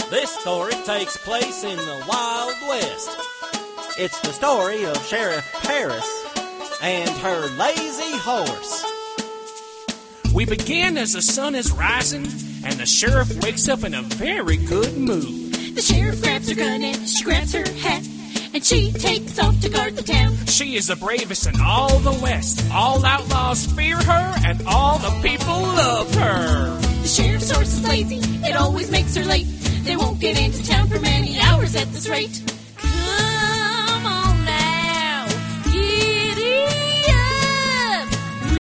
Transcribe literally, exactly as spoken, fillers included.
This story takes place in the Wild West. It's the story of Sheriff Paris and her lazy horse. We begin as the sun is rising, and the sheriff wakes up in a very good mood. The sheriff grabs her gun and she grabs her hat, and she takes off to guard the town. She is the bravest in all the West. All outlaws fear her, and all the people love her. The sheriff's horse is lazy, it always makes her late. They won't get into town for many hours at this rate. Come